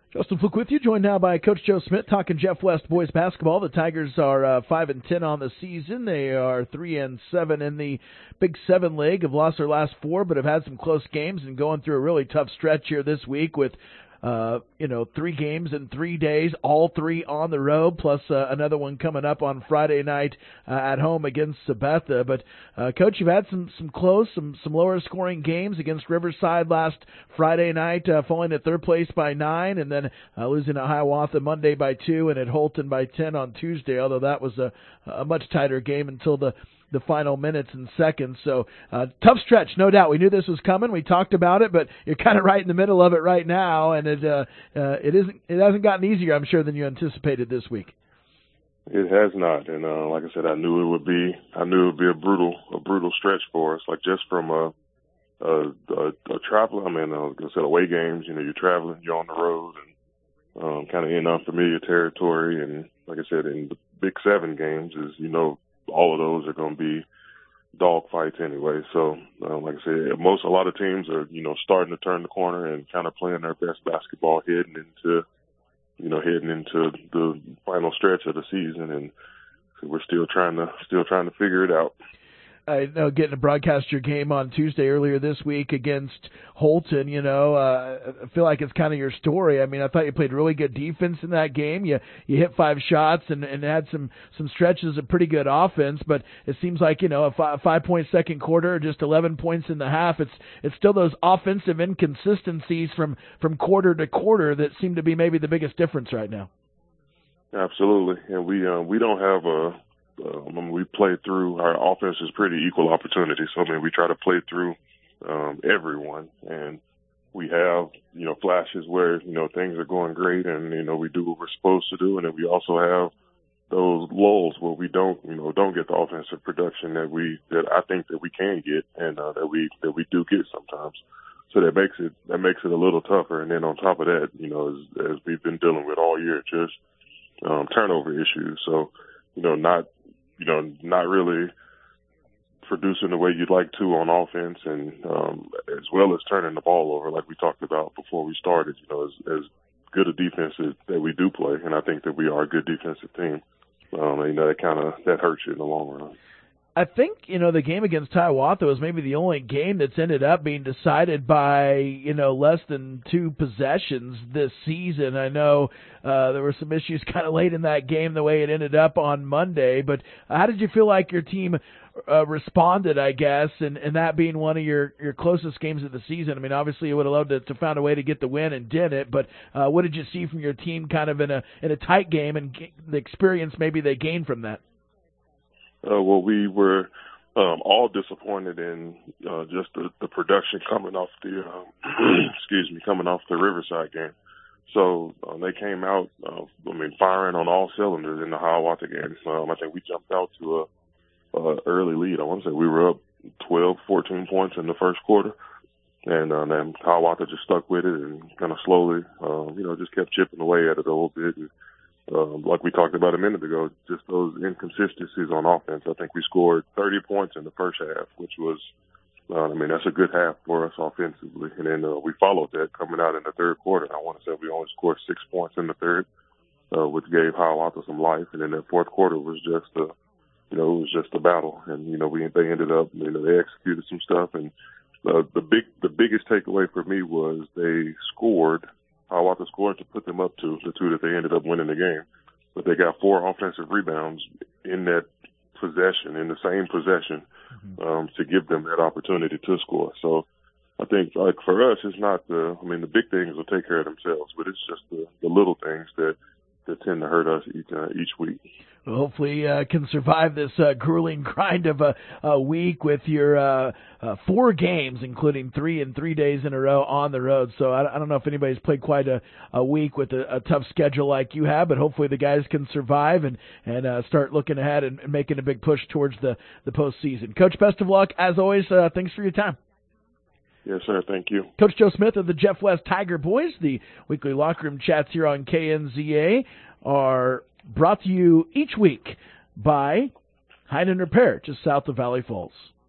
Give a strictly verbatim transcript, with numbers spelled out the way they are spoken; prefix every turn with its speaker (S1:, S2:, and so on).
S1: Justin Fluke with you, joined now by Coach Joe Smith, talking Jeff West boys basketball. The Tigers are uh, five and ten on the season. They are three and seven in the Big Seven League. Have lost their last four, but have had some close games and going through a really tough stretch here this week with Uh, you know, three games in three days, all three on the road, plus uh, another one coming up on Friday night uh, at home against Sabetha. But, uh, Coach, you've had some, some close, some, some lower-scoring games against Riverside last Friday night, uh, falling to third place by nine, and then uh, losing at Hiawatha Monday by two, and at Holton by ten on Tuesday, although that was a, a much tighter game until the the final minutes and seconds. So uh, tough stretch, no doubt. We knew this was coming. We talked about it, but you're kind of right in the middle of it right now, and it uh, uh, it isn't. It hasn't gotten easier, I'm sure, than you anticipated this week.
S2: It has not, and uh, like I said, I knew it would be. I knew it would be a brutal, a brutal stretch for us. Like just from a a, a, a travel. I mean, uh, like I said, away games. You know, you're traveling, you're on the road, and um, kind of in unfamiliar territory. And like I said, in the Big Seven games, is you know. all of those are going to be dog fights anyway. So, um, like I said, most, a lot of teams are, you know, starting to turn the corner and kind of playing their best basketball heading into, you know, heading into the final stretch of the season. And we're still trying to, still trying to figure it out.
S1: I know getting to broadcast your game on Tuesday earlier this week against Holton, you know, uh, I feel like it's kind of your story. I mean, I thought you played really good defense in that game. You you hit five shots and, and had some, some stretches of pretty good offense, but it seems like, you know, a five, five-point second quarter, just eleven points in the half. It's it's still those offensive inconsistencies from, from quarter to quarter that seem to be maybe the biggest difference right now.
S2: Absolutely. And we uh, we don't have a Uh, I mean, we play through, our offense is pretty equal opportunity. So, I mean, we try to play through um, everyone. And we have, you know, flashes where, you know, things are going great and, you know, we do what we're supposed to do. And then we also have those lulls where we don't, you know, don't get the offensive production that we, that I think that we can get and uh, that we, that we do get sometimes. So that makes it, that makes it a little tougher. And then on top of that, you know, as, as we've been dealing with all year, just um, turnover issues. So, you know, not, you know, not really producing the way you'd like to on offense and um, as well as turning the ball over like we talked about before we started, you know, as, as good a defense as, that we do play. And I think that we are a good defensive team. Um, you know, that kind of, that hurts you in the long run.
S1: I think, you know, the game against Hiawatha was maybe the only game that's ended up being decided by, you know, less than two possessions this season. I know uh, there were some issues kind of late in that game the way it ended up on Monday, but how did you feel like your team uh, responded, I guess, and, and that being one of your, your closest games of the season? I mean, obviously you would have loved to, to find a way to get the win and didn't, but uh, what did you see from your team kind of in a in a tight game and g- the experience maybe they gained from that?
S2: Uh, well, we were um, all disappointed in uh, just the, the production coming off the, uh, excuse me, coming off the Riverside game. So uh, they came out, uh, I mean, firing on all cylinders in the Hiawatha game. Um, I think we jumped out to a, a early lead. I want to say we were up twelve, fourteen points in the first quarter. And uh, then Hiawatha just stuck with it and kind of slowly, uh, you know, just kept chipping away at it a little bit. And, Um, like we talked about a minute ago, just those inconsistencies on offense. I think we scored thirty points in the first half, which was, uh, I mean, that's a good half for us offensively. And then uh, we followed that coming out in the third quarter. I want to say we only scored six points in the third, uh, which gave Hiawatha some life. And then that fourth quarter was just a, you know, it was just a battle. And, you know, we they ended up, you know, they executed some stuff. And uh, the big, the biggest takeaway for me was they scored. Hiawatha scored to put them up to the two that they ended up winning the game. But they got four offensive rebounds in that possession, in the same possession, mm-hmm. um, to give them that opportunity to score. So I think, like, for us, it's not the, I mean, the big things will take care of themselves, but it's just the, the little things that, that tend to hurt us each, uh, each week.
S1: Well, hopefully uh, can survive this uh, grueling grind of a, a week with your uh, uh, four games, including three and three days in a row on the road. So I, I don't know if anybody's played quite a, a week with a, a tough schedule like you have, but hopefully the guys can survive and, and uh, start looking ahead and, and making a big push towards the, the postseason. Coach, best of luck. As always, uh, thanks for your time.
S2: Yes, sir. Thank you.
S1: Coach Joe Smith of the Jeff West Tiger Boys. The weekly locker room chats here on K N Z A are brought to you each week by Heinen Repair, just south of Valley Falls.